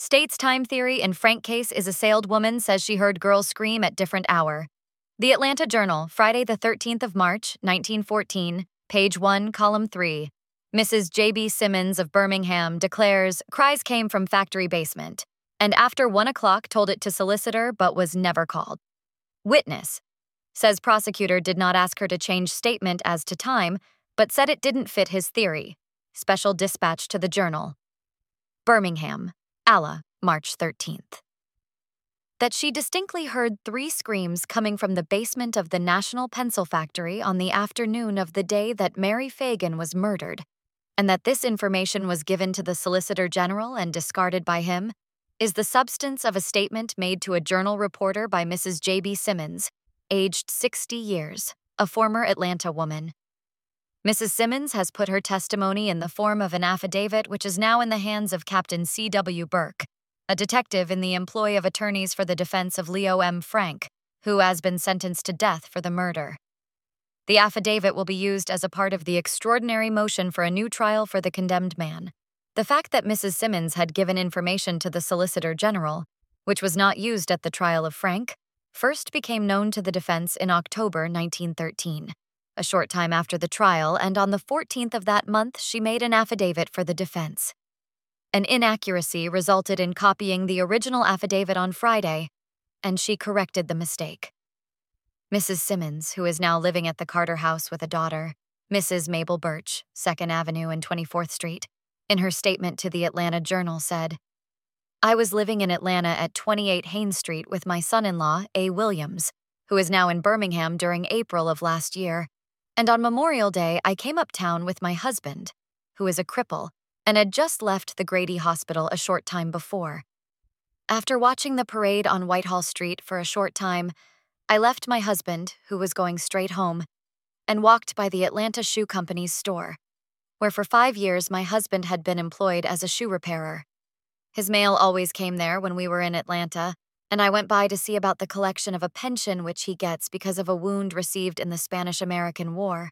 States time theory in Frank case is assailed woman says she heard girls scream at different hour. The Atlanta Journal, Friday the 13th of March, 1914, page 1, column 3. Mrs. J.B. Simmons of Birmingham declares cries came from factory basement, and after 1 o'clock told it to solicitor but was never called. Witness says prosecutor did not ask her to change statement as to time, but said it didn't fit his theory. Special dispatch to the Journal. Birmingham, Alla, March 13th. That she distinctly heard 3 screams coming from the basement of the National Pencil Factory on the afternoon of the day that Mary Fagan was murdered, and that this information was given to the Solicitor General and discarded by him, is the substance of a statement made to a Journal reporter by Mrs. J.B. Simmons, aged 60 years, a former Atlanta woman. Mrs. Simmons has put her testimony in the form of an affidavit which is now in the hands of Captain C.W. Burke, a detective in the employ of attorneys for the defense of Leo M. Frank, who has been sentenced to death for the murder. The affidavit will be used as a part of the extraordinary motion for a new trial for the condemned man. The fact that Mrs. Simmons had given information to the Solicitor General, which was not used at the trial of Frank, first became known to the defense in October 1913. A short time after the trial, and on the 14th of that month, she made an affidavit for the defense. An inaccuracy resulted in copying the original affidavit on Friday, and she corrected the mistake. Mrs. Simmons, who is now living at the Carter House with a daughter, Mrs. Mabel Birch, 2nd Avenue and 24th Street, in her statement to the Atlanta Journal said, "I was living in Atlanta at 28 Haynes Street with my son-in-law, A. Williams, who is now in Birmingham during April of last year, and on Memorial Day I came uptown with my husband, who is a cripple, and had just left the Grady Hospital a short time before. After watching the parade on Whitehall Street for a short time, I left my husband, who was going straight home, and walked by the Atlanta Shoe Company's store, where for 5 years my husband had been employed as a shoe repairer. His mail always came there when we were in Atlanta, and I went by to see about the collection of a pension which he gets because of a wound received in the Spanish-American War.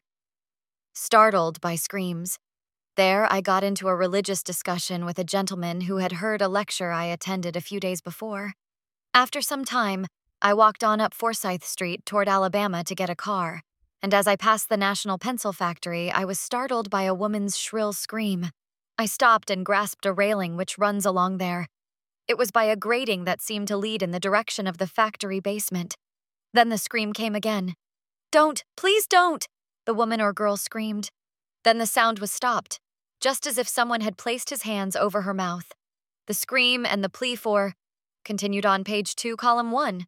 Startled by screams, there I got into a religious discussion with a gentleman who had heard a lecture I attended a few days before. After some time, I walked on up Forsyth Street toward Alabama to get a car, and as I passed the National Pencil Factory, I was startled by a woman's shrill scream. I stopped and grasped a railing which runs along there. It was by a grating that seemed to lead in the direction of the factory basement. Then the scream came again. "Don't! Please don't!" the woman or girl screamed. Then the sound was stopped, just as if someone had placed his hands over her mouth. The scream and the plea for continued on page 2, column 1.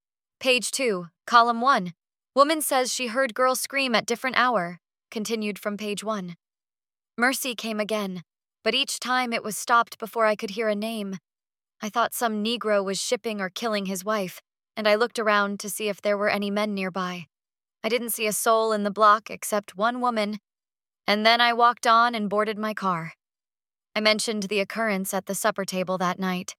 Page 2, column 1. Woman says she heard girl scream at different hour, continued from page 1. Mercy came again, but each time it was stopped before I could hear a name. I thought some Negro was shipping or killing his wife, and I looked around to see if there were any men nearby. I didn't see a soul in the block except one woman, and then I walked on and boarded my car. I mentioned the occurrence at the supper table that night.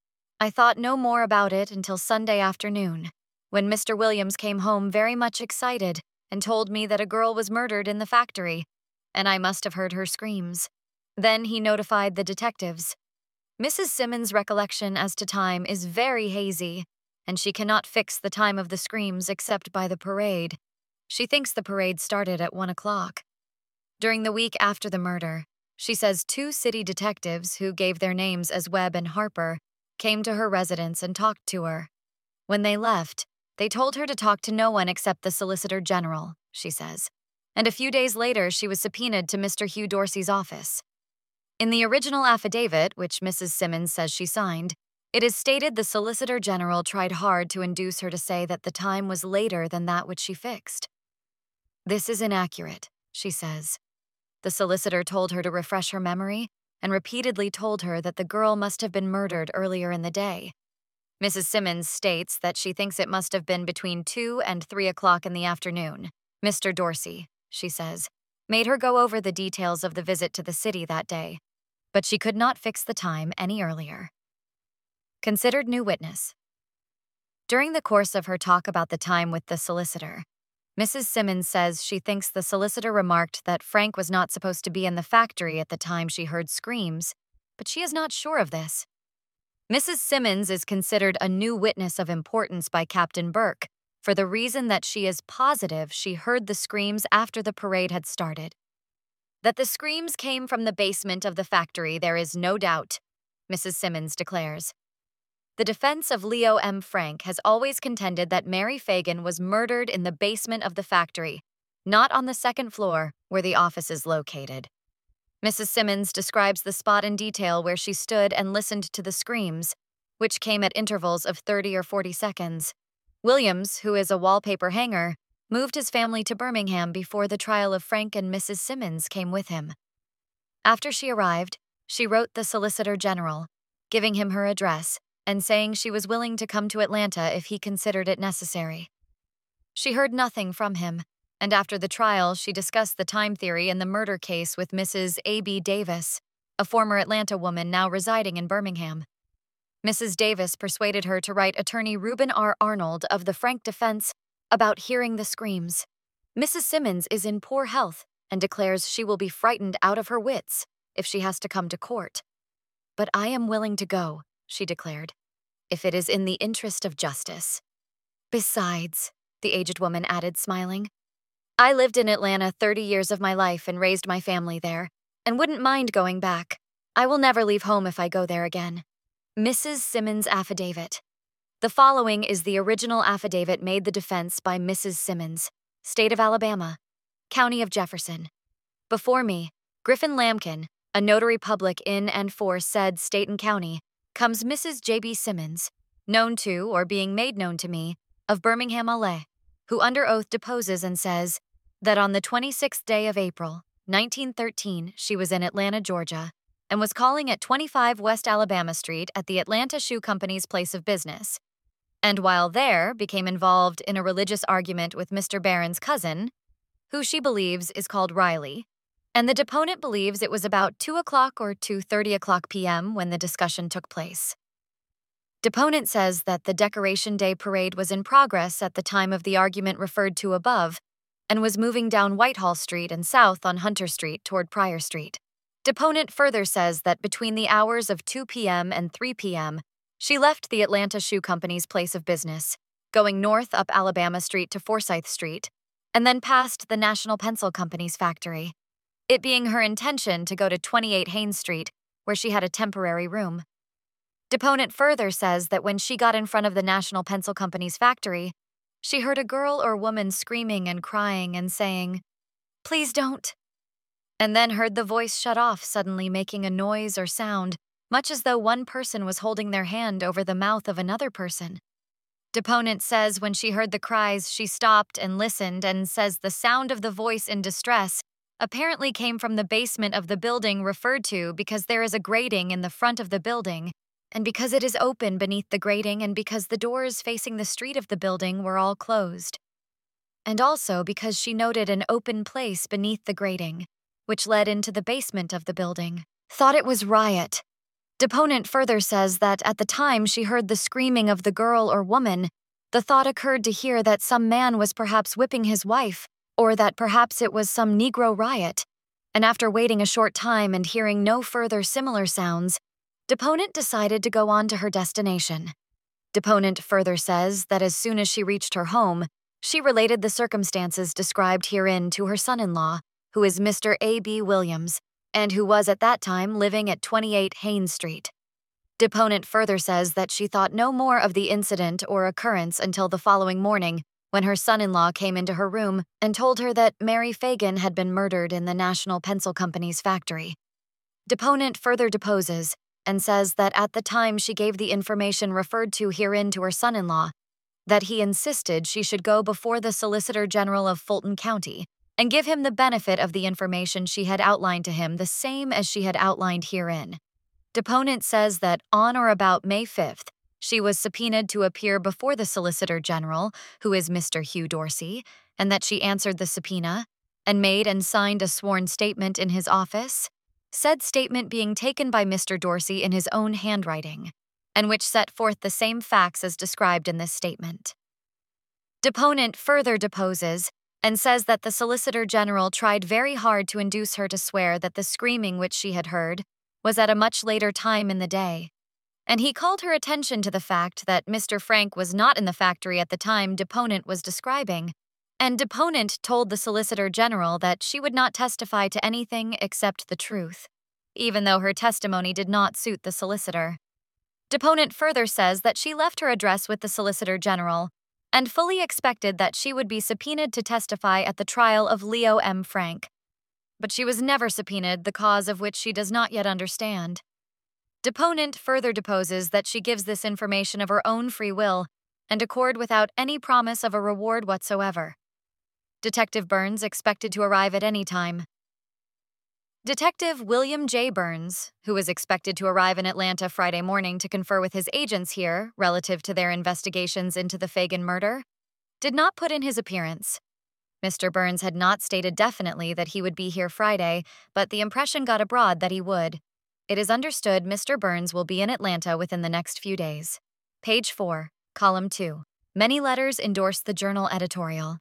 I thought no more about it until Sunday afternoon, when Mr. Williams came home very much excited and told me that a girl was murdered in the factory, and I must have heard her screams. Then he notified the detectives. Mrs. Simmons' recollection as to time is very hazy, and she cannot fix the time of the screams except by the parade. She thinks the parade started at 1 o'clock. During the week after the murder, she says 2 city detectives, who gave their names as Webb and Harper, came to her residence and talked to her. When they left, they told her to talk to no one except the Solicitor General, she says, and a few days later she was subpoenaed to Mr. Hugh Dorsey's office. In the original affidavit, which Mrs. Simmons says she signed, it is stated the Solicitor General tried hard to induce her to say that the time was later than that which she fixed. This is inaccurate, she says. The solicitor told her to refresh her memory and repeatedly told her that the girl must have been murdered earlier in the day. Mrs. Simmons states that she thinks it must have been between 2 and 3 o'clock in the afternoon. Mr. Dorsey, she says, made her go over the details of the visit to the city that day, but she could not fix the time any earlier. Considered new witness. During the course of her talk about the time with the solicitor, Mrs. Simmons says she thinks the solicitor remarked that Frank was not supposed to be in the factory at the time she heard screams, but she is not sure of this. Mrs. Simmons is considered a new witness of importance by Captain Burke for the reason that she is positive she heard the screams after the parade had started. That the screams came from the basement of the factory, there is no doubt, Mrs. Simmons declares. The defense of Leo M. Frank has always contended that Mary Fagan was murdered in the basement of the factory, not on the second floor where the office is located. Mrs. Simmons describes the spot in detail where she stood and listened to the screams, which came at intervals of 30 or 40 seconds. Williams, who is a wallpaper hanger, moved his family to Birmingham before the trial of Frank, and Mrs. Simmons came with him. After she arrived, she wrote the Solicitor General, giving him her address and saying she was willing to come to Atlanta if he considered it necessary. She heard nothing from him, and after the trial, she discussed the time theory in the murder case with Mrs. A.B. Davis, a former Atlanta woman now residing in Birmingham. Mrs. Davis persuaded her to write attorney Reuben R. Arnold of the Frank defense about hearing the screams. Mrs. Simmons is in poor health and declares she will be frightened out of her wits if she has to come to court. But I am willing to go, she declared, if it is in the interest of justice. Besides, the aged woman added, smiling, I lived in Atlanta 30 years of my life and raised my family there, and wouldn't mind going back. I will never leave home if I go there again. Mrs. Simmons' affidavit. The following is the original affidavit made the defense by Mrs. Simmons, State of Alabama, County of Jefferson. Before me, Griffin Lambkin, a notary public in and for said state and county, comes Mrs. J.B. Simmons, known to or being made known to me, of Birmingham, LA, who under oath deposes and says that on the 26th day of April, 1913, she was in Atlanta, Georgia, and was calling at 25 West Alabama Street at the Atlanta Shoe Company's place of business, and while there became involved in a religious argument with Mr. Barron's cousin, who she believes is called Riley, and the deponent believes it was about 2 o'clock or 2:30 p.m. when the discussion took place. Deponent says that the Decoration Day parade was in progress at the time of the argument referred to above and was moving down Whitehall Street and south on Hunter Street toward Pryor Street. Deponent further says that between the hours of 2 p.m. and 3 p.m., she left the Atlanta Shoe Company's place of business, going north up Alabama Street to Forsyth Street, and then past the National Pencil Company's factory, it being her intention to go to 28 Haynes Street, where she had a temporary room. Deponent further says that when she got in front of the National Pencil Company's factory, she heard a girl or woman screaming and crying and saying, "Please don't," and then heard the voice shut off, suddenly making a noise or sound, much as though one person was holding their hand over the mouth of another person. Deponent says when she heard the cries, she stopped and listened, and says the sound of the voice in distress apparently came from the basement of the building referred to because there is a grating in the front of the building, and because it is open beneath the grating, and because the doors facing the street of the building were all closed. And also because she noted an open place beneath the grating, which led into the basement of the building. Thought it was riot. Deponent further says that at the time she heard the screaming of the girl or woman, the thought occurred to hear that some man was perhaps whipping his wife, or that perhaps it was some Negro riot, and after waiting a short time and hearing no further similar sounds, Deponent decided to go on to her destination. Deponent further says that as soon as she reached her home, she related the circumstances described herein to her son-in-law, who is Mr. A.B. Williams, and who was at that time living at 28 Haynes Street. Deponent further says that she thought no more of the incident or occurrence until the following morning, when her son-in-law came into her room and told her that Mary Fagan had been murdered in the National Pencil Company's factory. Deponent further deposes and says that at the time she gave the information referred to herein to her son-in-law, that he insisted she should go before the Solicitor General of Fulton County and give him the benefit of the information she had outlined to him, the same as she had outlined herein. Deponent says that on or about May 5th, she was subpoenaed to appear before the Solicitor General, who is Mr. Hugh Dorsey, and that she answered the subpoena and made and signed a sworn statement in his office, said statement being taken by Mr. Dorsey in his own handwriting, and which set forth the same facts as described in this statement. Deponent further deposes and says that the Solicitor General tried very hard to induce her to swear that the screaming which she had heard was at a much later time in the day, and he called her attention to the fact that Mr. Frank was not in the factory at the time deponent was describing, and deponent told the Solicitor General that she would not testify to anything except the truth, even though her testimony did not suit the solicitor. Deponent further says that she left her address with the Solicitor General and fully expected that she would be subpoenaed to testify at the trial of Leo M. Frank, but she was never subpoenaed, the cause of which she does not yet understand. Deponent further deposes that she gives this information of her own free will and accord without any promise of a reward whatsoever. Detective Burns expected to arrive at any time. Detective William J. Burns, who is expected to arrive in Atlanta Friday morning to confer with his agents here relative to their investigations into the Fagan murder, did not put in his appearance. Mr. Burns had not stated definitely that he would be here Friday, but the impression got abroad that he would. It is understood Mr. Burns will be in Atlanta within the next few days. Page 4, column 2. Many letters endorse the Journal editorial.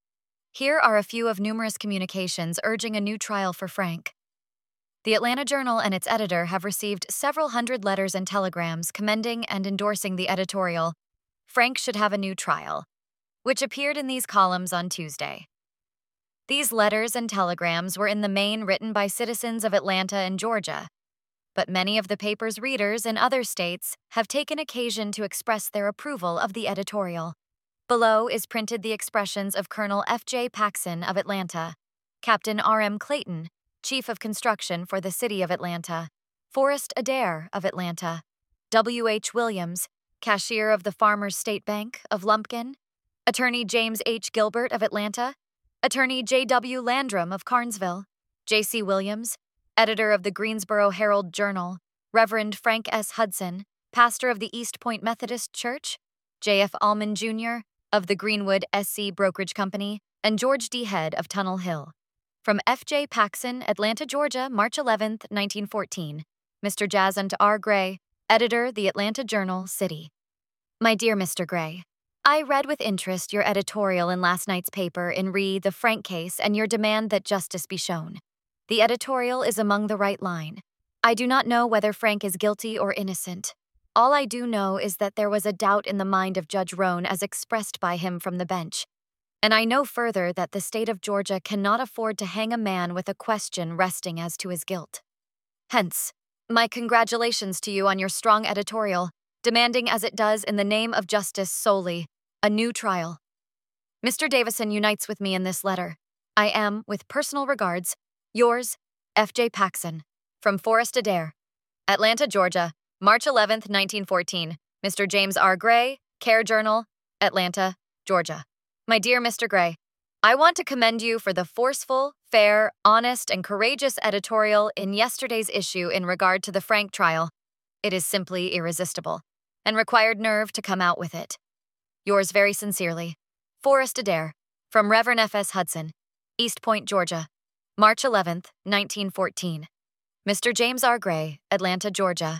Here are a few of numerous communications urging a new trial for Frank. The Atlanta Journal and its editor have received several hundred letters and telegrams commending and endorsing the editorial, "Frank should have a new trial," which appeared in these columns on Tuesday. These letters and telegrams were in the main written by citizens of Atlanta and Georgia, but many of the paper's readers in other states have taken occasion to express their approval of the editorial. Below is printed the expressions of Colonel F.J. Paxson of Atlanta, Captain R.M. Clayton, Chief of Construction for the City of Atlanta, Forrest Adair of Atlanta, W.H. Williams, Cashier of the Farmers State Bank of Lumpkin, Attorney James H. Gilbert of Atlanta, Attorney J.W. Landrum of Carnesville, J.C. Williams, Editor of the Greensboro Herald Journal, Reverend Frank S. Hudson, Pastor of the East Point Methodist Church, J.F. Allman, Jr., of the Greenwood S.C. Brokerage Company, and George D. Head of Tunnel Hill. From F.J. Paxson, Atlanta, Georgia, March 11, 1914. Mr. Jason R. Gray, Editor, The Atlanta Journal, City. My dear Mr. Gray, I read with interest your editorial in last night's paper in re the Frank case and your demand that justice be shown. The editorial is among the right line. I do not know whether Frank is guilty or innocent. All I do know is that there was a doubt in the mind of Judge Roan as expressed by him from the bench. And I know further that the state of Georgia cannot afford to hang a man with a question resting as to his guilt. Hence, my congratulations to you on your strong editorial, demanding as it does in the name of justice solely, a new trial. Mr. Davison unites with me in this letter. I am, with personal regards, yours, F.J. Paxson, from Forrest Adair, Atlanta, Georgia, March 11, 1914. Mr. James R. Gray, Care Journal, Atlanta, Georgia. My dear Mr. Gray, I want to commend you for the forceful, fair, honest, and courageous editorial in yesterday's issue in regard to the Frank trial. It is simply irresistible, and required nerve to come out with it. Yours very sincerely, Forrest Adair, from Reverend F.S. Hudson, East Point, Georgia, March 11, 1914. Mr. James R. Gray, Atlanta, Georgia.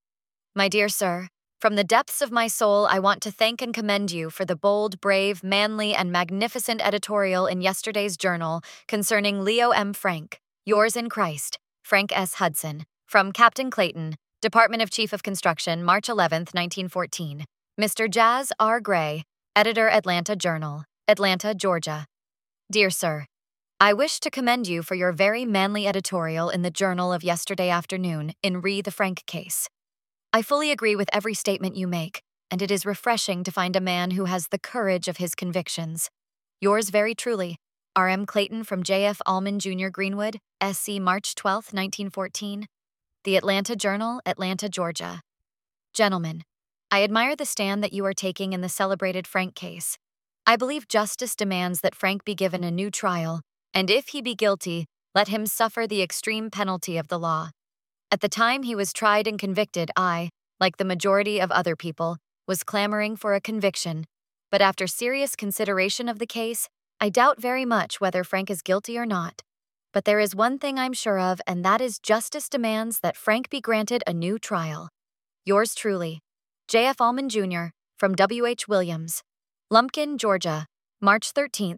My dear sir, from the depths of my soul, I want to thank and commend you for the bold, brave, manly, and magnificent editorial in yesterday's journal concerning Leo M. Frank, yours in Christ, Frank S. Hudson, from Captain Clayton, Department of Chief of Construction, March 11, 1914. Mr. Jas R. Gray, Editor, Atlanta Journal, Atlanta, Georgia. Dear sir, I wish to commend you for your very manly editorial in the Journal of yesterday afternoon in re the Frank case. I fully agree with every statement you make, and it is refreshing to find a man who has the courage of his convictions. Yours very truly, R.M. Clayton from J.F. Allman, Jr. Greenwood, S.C. March 12, 1914. The Atlanta Journal, Atlanta, Georgia. Gentlemen, I admire the stand that you are taking in the celebrated Frank case. I believe justice demands that Frank be given a new trial, and if he be guilty, let him suffer the extreme penalty of the law. At the time he was tried and convicted, I, like the majority of other people, was clamoring for a conviction, but after serious consideration of the case, I doubt very much whether Frank is guilty or not. But there is one thing I'm sure of, and that is justice demands that Frank be granted a new trial. Yours truly, J.F. Allman, Jr., from W.H. Williams, Lumpkin, Georgia, March 13,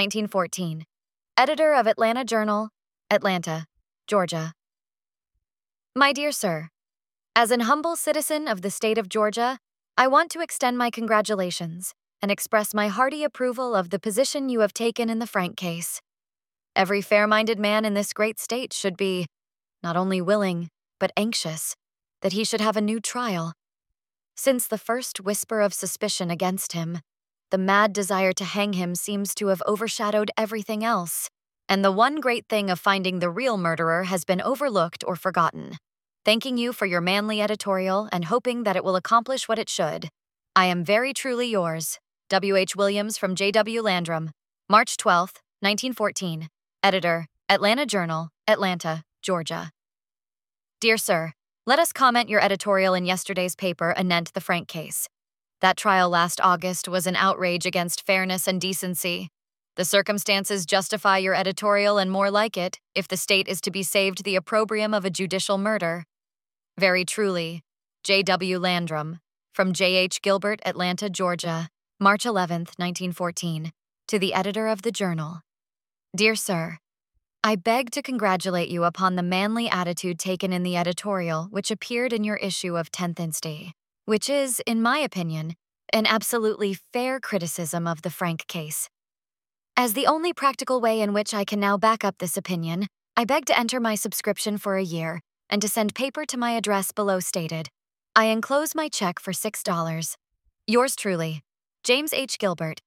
1914. Editor of Atlanta Journal, Atlanta, Georgia. My dear sir, As an humble citizen of the state of Georgia, I want to extend my congratulations and express my hearty approval of the position you have taken in the Frank case. Every fair-minded man in this great state should be not only willing, but anxious that he should have a new trial. Since the first whisper of suspicion against him, the mad desire to hang him seems to have overshadowed everything else, and the one great thing of finding the real murderer has been overlooked or forgotten. Thanking you for your manly editorial and hoping that it will accomplish what it should. I am very truly yours, W.H. Williams from J.W. Landrum, March 12, 1914. Editor, Atlanta Journal, Atlanta, Georgia. Dear Sir, let us comment your editorial in yesterday's paper anent the Frank case. That trial last August was an outrage against fairness and decency. The circumstances justify your editorial and more like it, if the state is to be saved the opprobrium of a judicial murder. Very truly, J.W. Landrum, from J.H. Gilbert, Atlanta, Georgia, March 11, 1914, to the editor of the Journal. Dear Sir, I beg to congratulate you upon the manly attitude taken in the editorial which appeared in your issue of 10th inst., which is, in my opinion, an absolutely fair criticism of the Frank case. As the only practical way in which I can now back up this opinion, I beg to enter my subscription for a year and to send paper to my address below stated. I enclose my check for $6. Yours truly, James H. Gilbert,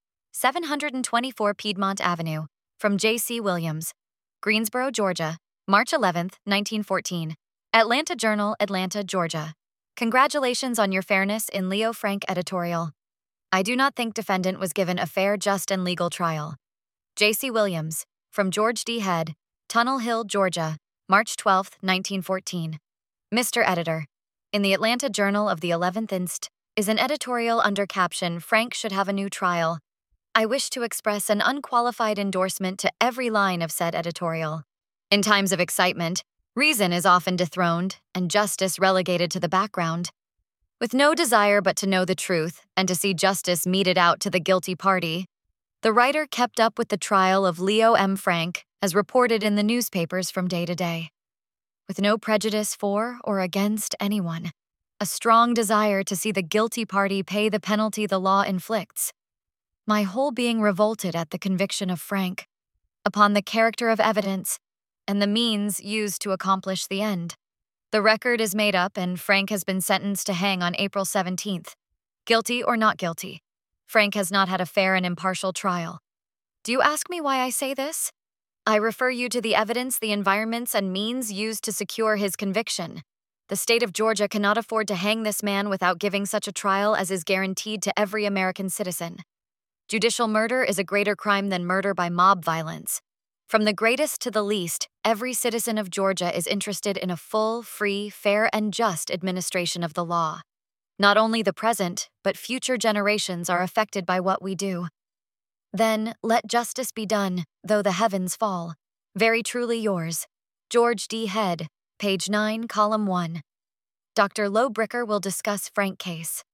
724 Piedmont Avenue, from J.C. Williams, Greensboro, Georgia, March 11, 1914. Atlanta Journal, Atlanta, Georgia. Congratulations on your fairness in Leo Frank editorial. I do not think defendant was given a fair, just, and legal trial. J.C. Williams, from George D. Head, Tunnel Hill, Georgia, March 12, 1914. Mr. Editor, in the Atlanta Journal of the 11th inst. Is an editorial under caption Frank should have a new trial. I wish to express an unqualified endorsement to every line of said editorial. In times of excitement, reason is often dethroned and justice relegated to the background. With no desire but to know the truth and to see justice meted out to the guilty party, the writer kept up with the trial of Leo M. Frank as reported in the newspapers from day to day. With no prejudice for or against anyone, a strong desire to see the guilty party pay the penalty the law inflicts. My whole being revolted at the conviction of Frank, upon the character of evidence, and the means used to accomplish the end. The record is made up and Frank has been sentenced to hang on April 17th. Guilty or not guilty, Frank has not had a fair and impartial trial. Do you ask me why I say this? I refer you to the evidence, the environments, and means used to secure his conviction. The state of Georgia cannot afford to hang this man without giving such a trial as is guaranteed to every American citizen. Judicial murder is a greater crime than murder by mob violence. From the greatest to the least, every citizen of Georgia is interested in a full, free, fair, and just administration of the law. Not only the present, but future generations are affected by what we do. Then, let justice be done, though the heavens fall. Very truly yours, George D. Head, page 9, column 1. Dr. Lowe Bricker will discuss Frank case.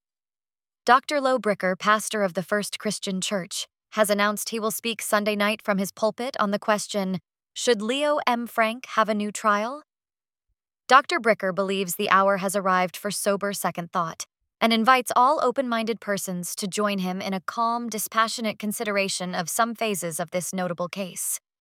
Dr. Lowe Bricker, pastor of the First Christian Church, has announced he will speak Sunday night from his pulpit on the question, should Leo M. Frank have a new trial? Dr. Bricker believes the hour has arrived for sober second thought, and invites all open-minded persons to join him in a calm, dispassionate consideration of some phases of this notable case.